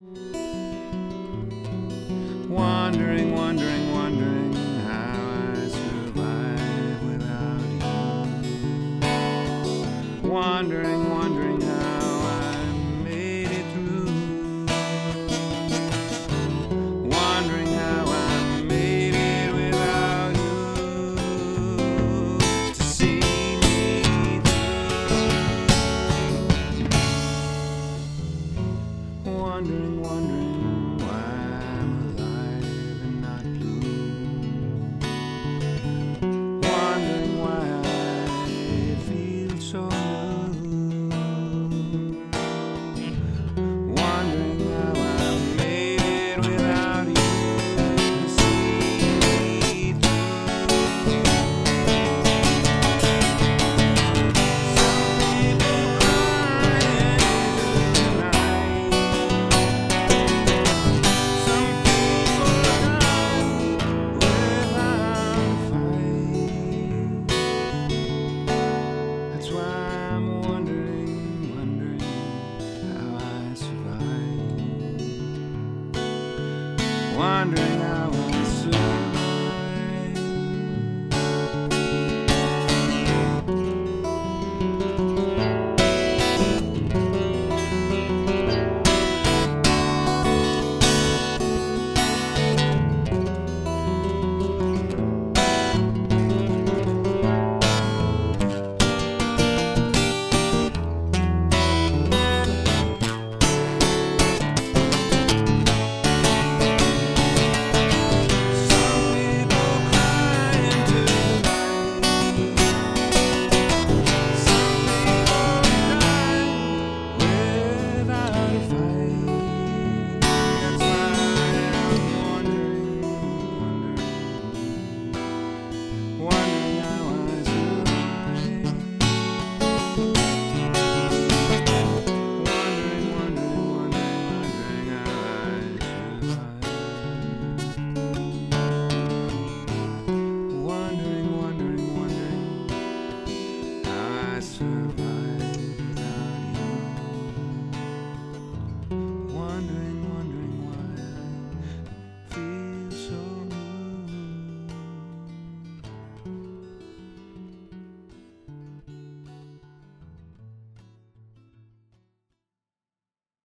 Wondering, wondering, wondering how I survive without you. Wondering, wondering how I made it through. Wondering how I made it without you. To see me through. Wondering, wondering why I'm alive and not blue. Wondering why I feel so new. Wondering how I made it without you. To see me through. Some people crying tonight. Some people die without fight. That's why I'm wondering, wondering how I survive. Wondering how